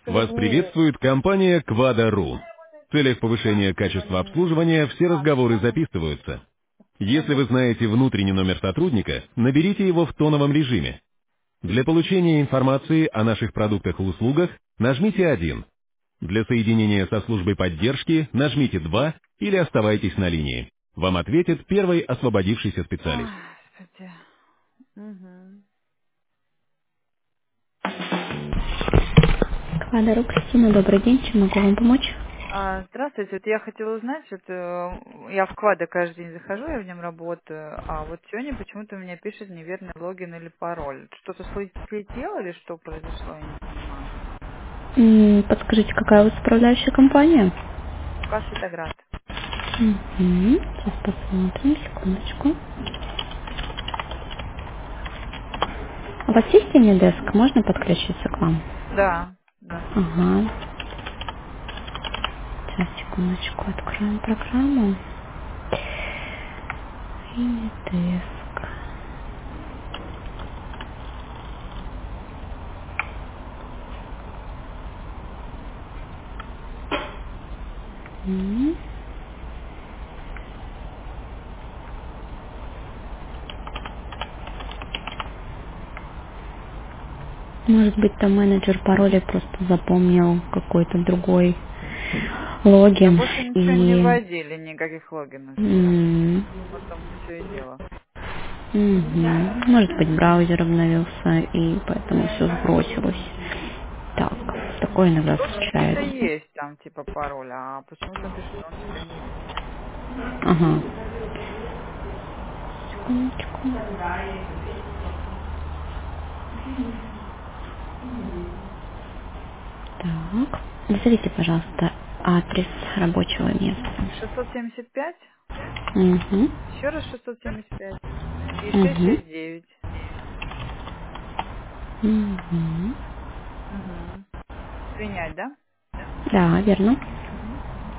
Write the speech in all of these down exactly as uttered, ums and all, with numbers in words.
Вас приветствует компания Quadro.ru. В целях повышения качества обслуживания все разговоры записываются. Если вы знаете внутренний номер сотрудника, наберите его в тоновом режиме. Для получения информации о наших продуктах и услугах нажмите один. Для соединения со службой поддержки нажмите два или оставайтесь на линии. Вам ответит первый освободившийся Ой, специалист. господи. Мгм. Квадро, Кристина, добрый день. Чем могу вам помочь? А, здравствуйте, вот я хотела узнать, что я в Квада каждый день захожу, я в нем работаю, а вот сегодня почему-то у меня пишет неверный логин или пароль. Что-то слетело или что произошло, я не понимаю. М, Подскажите, какая у вас управляющая компания? Указ Светоград. Мгм. Сейчас посмотрим, секундочку. У вас есть Деск? Можно подключиться к вам? Да, да. Ага. Сейчас, секундочку, откроем программу. Деск. М. Может быть, там менеджер пароля просто запомнил какой-то другой Да логин больше ничего не и... вводили, никаких логинов все. м, Вот в том-то все и дело. Мгм. Может быть, браузер обновился, и поэтому все сбросилось. Так, такое иногда Вроде какие-то случается. есть там типа пароль, а почему-то он пишет, что он тебя не видит. Ага. Секундочку. Так. Назовите, пожалуйста, адрес рабочего места. шестьсот семьдесят пять, Угу. еще раз шестьсот семьдесят пять и шестьсот Угу. шестьдесят девять. Угу. Угу. Принять, да? Да, верно. Угу.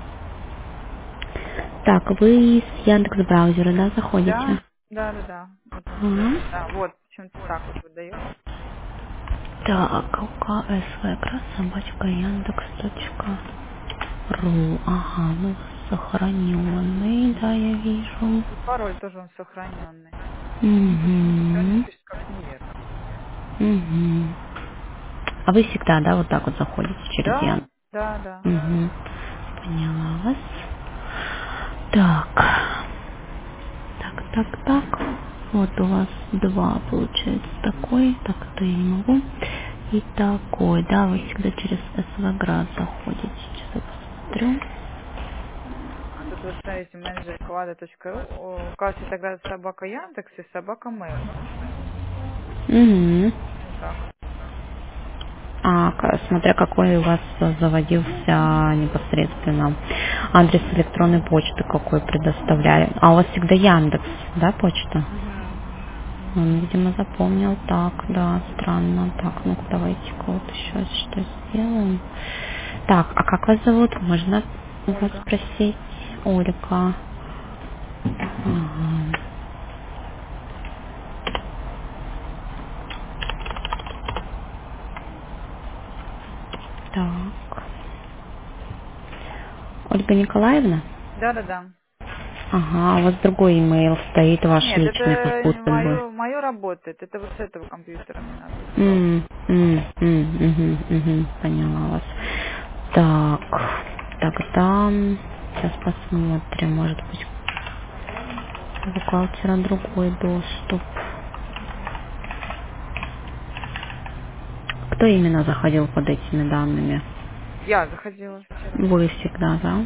Так, вы с Яндекс браузера, да, Да, заходите? да, да, да. Вот он сейчас. Ага. Да, вот, почему-то так вот выдает. Так, УКСВ, собачка, Яндекс, точка. Ру, ага, ну сохраненный, да, я вижу. И пароль тоже он сохраненный. Но почему-то сегодня Угу, пишет как неверный. угу. А вы всегда, да, вот так вот заходите через Да, Ян? да, да. Угу. Поняла вас. Так, так, так, так. Вот у вас два, получается, такой, так это я не могу. И такой, да, вы всегда через СВГрад заходите. Сейчас я посмотрю. А тут вот смотрите, менеджер квада.ру, указывайте тогда собака Яндекс и собака Mail. Угу. Ну так. А, к- смотря какой у вас э, заводился непосредственно адрес электронной почты, какой предоставляли. А у вас всегда Яндекс, да, почта? Угу. Он, видимо, запомнил так, да, странно. Так, ну-ка, давайте-ка вот еще что сделаем. Так, а как вас зовут? Можно у вас Ольга. спросить? Ольга. Ага. Так. Ольга Николаевна? Да, да, да. Ага, у вас другой имейл стоит, ваш Нет, личный, как это будто бы. мое, мое работает. Это вот с этого компьютера мне надо сделать. М, м, м, мгм, мгм, поняла вас. Так, тогда сейчас посмотрим, может быть, у бухгалтера другой доступ. Кто именно заходил под этими данными? Я заходила вчера. Вы всегда, да?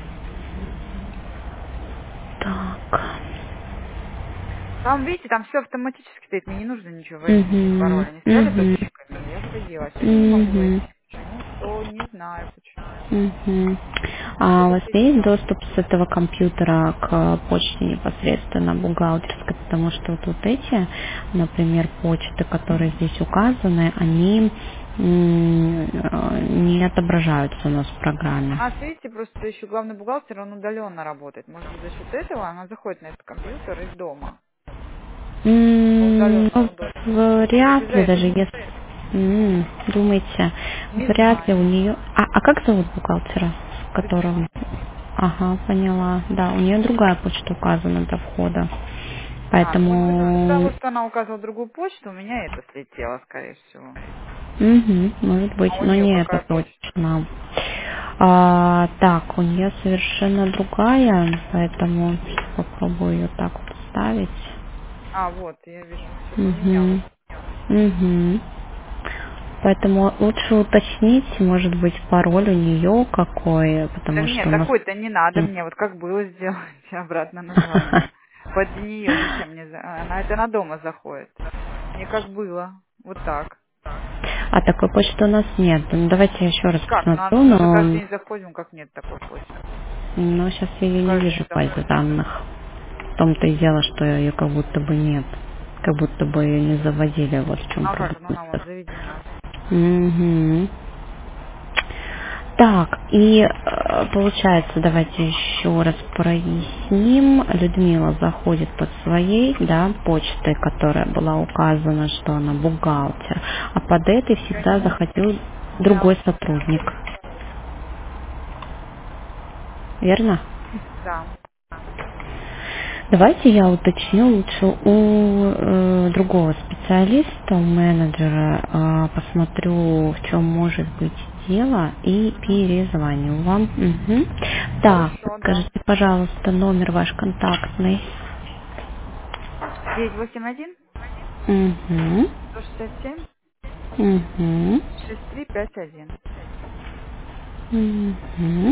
Так. Там, видите, там все автоматически стоит, мне не нужно ничего вводить, ни пароль. Угу, Они стояли угу, точечками, и я вводила. А сегодня не могу угу. войти. Почему? То не знаю почему. Мгм. Ну, А у что-то вас есть слетело. доступ с этого компьютера к почте непосредственно бухгалтерской? Потому что вот, вот эти, например, почты, которые здесь указаны, они м, э, не отображаются у нас в У программе. нас, видите, просто еще главный бухгалтер, он удаленно работает. Может быть, за счет этого она заходит на этот компьютер из дома. По М, ну, удаленному доступу. Может быть, вряд из-за ли, даже этого если, почему-то. М, Думаете, Не вряд ли знаю. у нее... А, а как зовут бухгалтера, с Кристина. которым... Ага, поняла. Да, у нее другая почта указана до входа. А, ну вот из-за того, Поэтому... что она указывала другую почту, у меня это слетело, скорее всего. Мгм, может быть, А у но нее не это какая почта? точно. А, так, у нее совершенно другая, поэтому попробую ее так вот ставить. А, вот, я вижу, все поменялось. Угу. Угу. Поэтому лучше уточнить, может быть, пароль у нее какой, Да потому нет, что у нас... такой-то не надо мне, вот как было сделать обратно название. Под нее зачем мне? за- Она это на дома заходит. Не как было. Вот так. А такой почты у нас нет. Ну, давайте я еще раз Как? Ну, а посмотрю, мы же каждый но, день заходим, как нет такой почты. но сейчас я ее не Каждый вижу день в базе заходим. данных. В том-то и дело, что ее как будто бы нет. Как будто бы ее не заводили, вот в чем Ну, а как? Ну, она проблема. вот заведена. Мгм. Так, и э, получается, давайте еще раз проясним. Людмила заходит под своей, да, почтой, которая была указана, что она бухгалтер, а под этой Ее всегда нет. заходил У меня другой сотрудник, нелли пароль. верно? Да. Давайте я уточню лучше у э, другого специалиста, у менеджера, э, посмотрю, в чем может быть дело и Угу. перезвоню вам. Мгм. Так, Хорошо, да. скажите, пожалуйста, номер ваш контактный. девять восемь один Угу. сто шестьдесят семь Угу. шесть три пять один. Угу.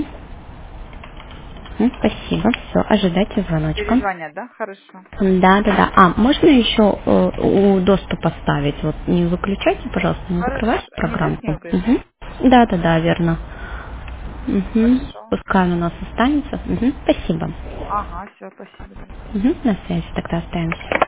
Спасибо, все, ожидайте звоночка. Перезвонят, да? Хорошо. Да, да, да. А, можно еще э, у доступ поставить? Вот не выключайте, пожалуйста, не закрывайте Хорошо. Не так не программку. выключать? Угу. Да, да, да, верно. Угу. Хорошо. Пускай он у нас останется. Угу. Спасибо. Ага, все, спасибо, да. Угу. На связи тогда остаемся.